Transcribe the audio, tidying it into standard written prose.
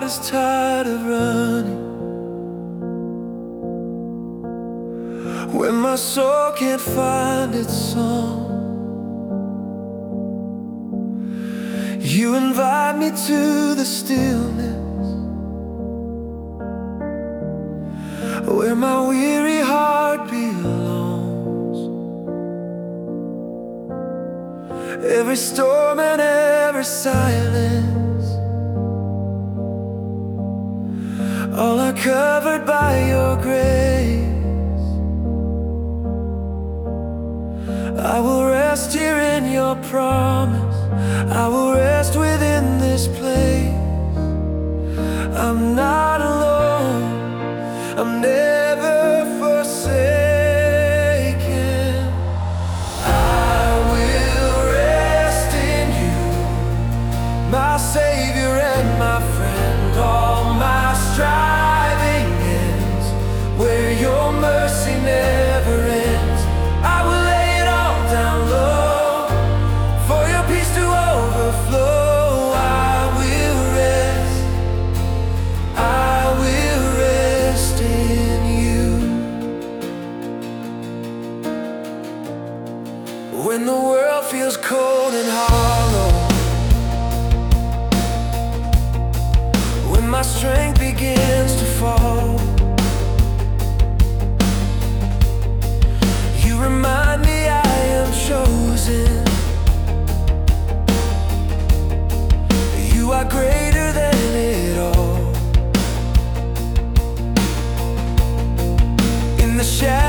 is tired of running, when my soul can't find its song, you invite me to the stillness where my weary heart belongs. Every storm and every silence, all are covered by your grace. I will rest here in your promise, I will rest within this place. I'm not alone, I'm never forsaken. I will rest in you, my Savior and my friend. All my striving ends where your mercy never ends. I will lay it all down low for your peace to overflow. I will rest, I will rest in you. When the world feels cold and hollow, when my strength begins to fall, you remind me I am chosen. You are greater than it all. In the shadow